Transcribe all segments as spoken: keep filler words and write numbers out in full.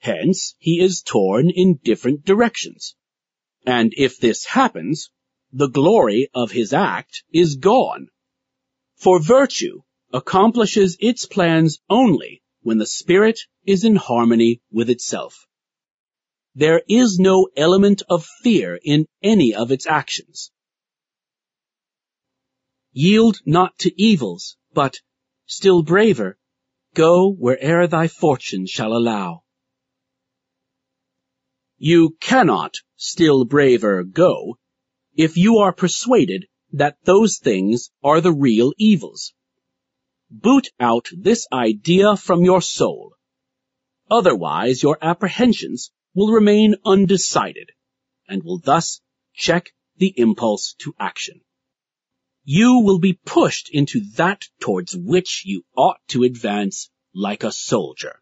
Hence, he is torn in different directions. And if this happens, the glory of his act is gone. For virtue accomplishes its plans only when the spirit is in harmony with itself. There is no element of fear in any of its actions. Yield not to evils, but, still braver, go where'er thy fortune shall allow. You cannot still braver go if you are persuaded that those things are the real evils. Boot out this idea from your soul. Otherwise your apprehensions will remain undecided and will thus check the impulse to action. You will be pushed into that towards which you ought to advance like a soldier.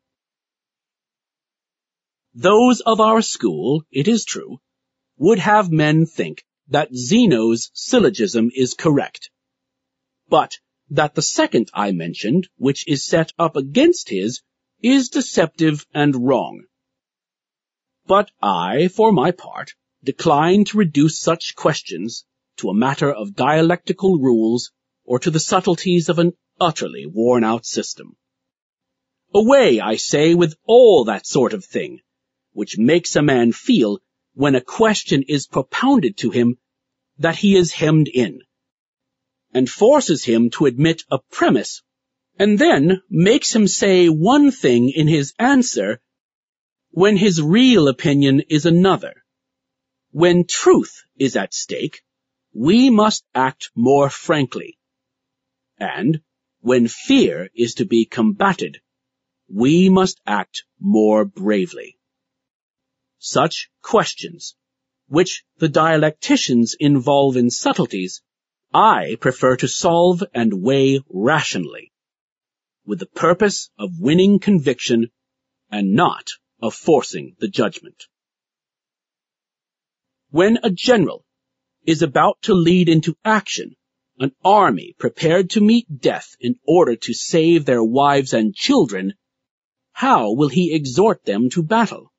Those of our school, it is true, would have men think that Zeno's syllogism is correct, but that the second I mentioned, which is set up against his, is deceptive and wrong. But I, for my part, decline to reduce such questions to a matter of dialectical rules or to the subtleties of an utterly worn-out system. Away, I say, with all that sort of thing, which makes a man feel, when a question is propounded to him, that he is hemmed in, and forces him to admit a premise, and then makes him say one thing in his answer when his real opinion is another. When truth is at stake, we must act more frankly, and when fear is to be combated, we must act more bravely. Such questions, which the dialecticians involve in subtleties, I prefer to solve and weigh rationally, with the purpose of winning conviction and not of forcing the judgment. When a general is about to lead into action an army prepared to meet death in order to save their wives and children, how will he exhort them to battle?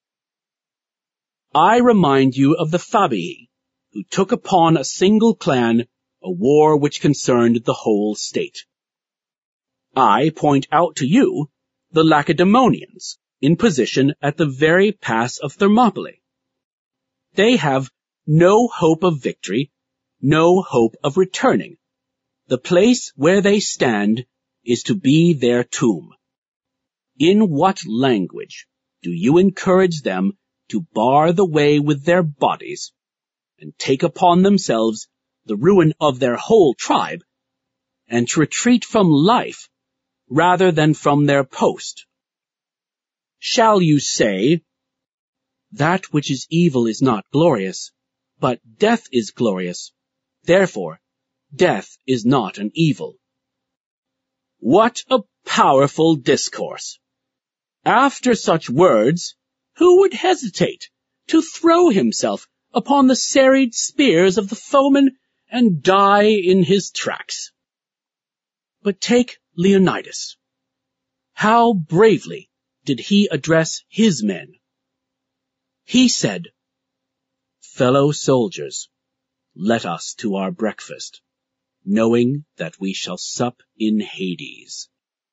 I remind you of the Fabii, who took upon a single clan a war which concerned the whole state. I point out to you the Lacedaemonians, in position at the very pass of Thermopylae. They have no hope of victory, no hope of returning. The place where they stand is to be their tomb. In what language do you encourage them to bar the way with their bodies and take upon themselves the ruin of their whole tribe, and to retreat from life rather than from their post? Shall you say, that which is evil is not glorious, but death is glorious, therefore death is not an evil? What a powerful discourse! After such words, who would hesitate to throw himself upon the serried spears of the foeman and die in his tracks? But take Leonidas. How bravely did he address his men? He said, "Fellow soldiers, let us to our breakfast, knowing that we shall sup in Hades."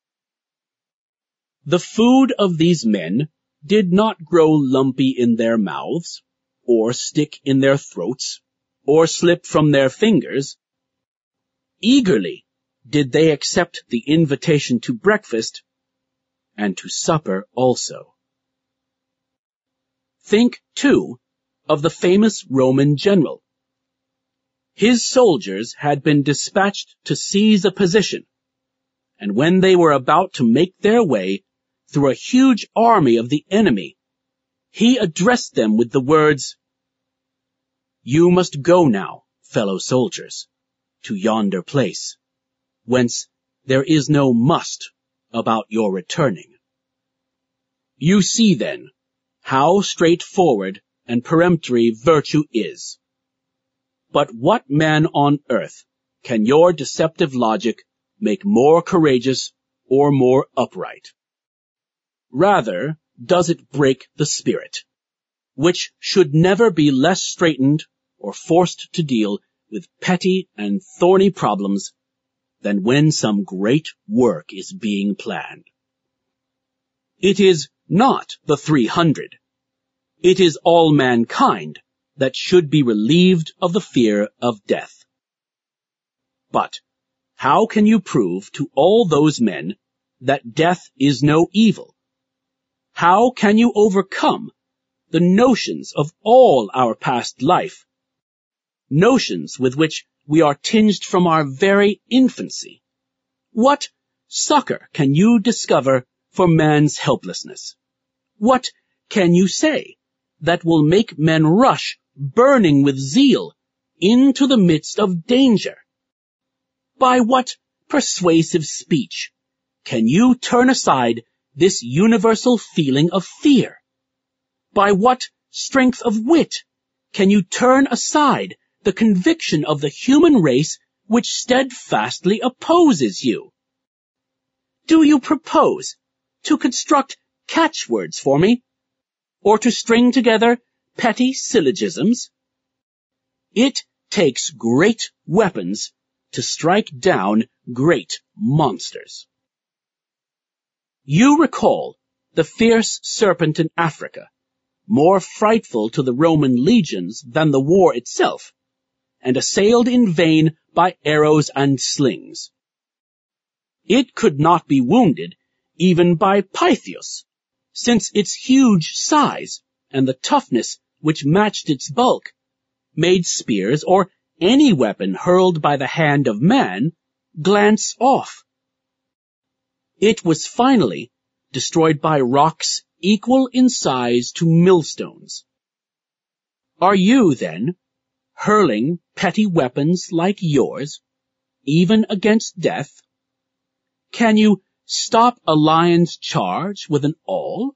The food of these men did not grow lumpy in their mouths, or stick in their throats, or slip from their fingers. Eagerly did they accept the invitation to breakfast, and to supper also. Think, too, of the famous Roman general. His soldiers had been dispatched to seize a position, and when they were about to make their way through a huge army of the enemy, he addressed them with the words, "You must go now, fellow soldiers, to yonder place, whence there is no must about your returning." You see, then, how straightforward and peremptory virtue is. But what man on earth can your deceptive logic make more courageous or more upright? Rather, does it break the spirit, which should never be less straitened or forced to deal with petty and thorny problems than when some great work is being planned. It is not the three hundred. It is all mankind that should be relieved of the fear of death. But how can you prove to all those men that death is no evil? How can you overcome the notions of all our past life, notions with which we are tinged from our very infancy? What succor can you discover for man's helplessness? What can you say that will make men rush, burning with zeal, into the midst of danger? By what persuasive speech can you turn aside this universal feeling of fear? By what strength of wit can you turn aside the conviction of the human race which steadfastly opposes you? Do you propose to construct catchwords for me, or to string together petty syllogisms? It takes great weapons to strike down great monsters. You recall the fierce serpent in Africa, more frightful to the Roman legions than the war itself, and assailed in vain by arrows and slings. It could not be wounded even by Pythius, since its huge size and the toughness which matched its bulk made spears or any weapon hurled by the hand of man glance off. It was finally destroyed by rocks equal in size to millstones. Are you, then, hurling petty weapons like yours, even against death? Can you stop a lion's charge with an awl?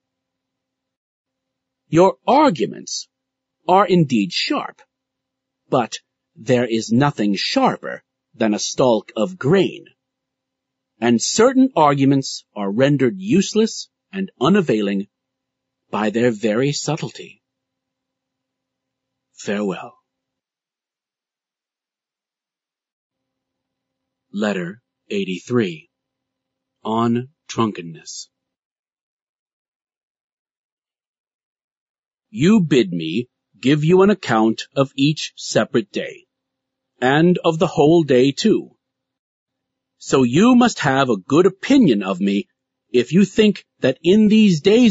Your arguments are indeed sharp, but there is nothing sharper than a stalk of grain, and certain arguments are rendered useless and unavailing by their very subtlety. Farewell. Letter eighty-three. On Drunkenness. You bid me give you an account of each separate day, and of the whole day too. So you must have a good opinion of me if you think that in these days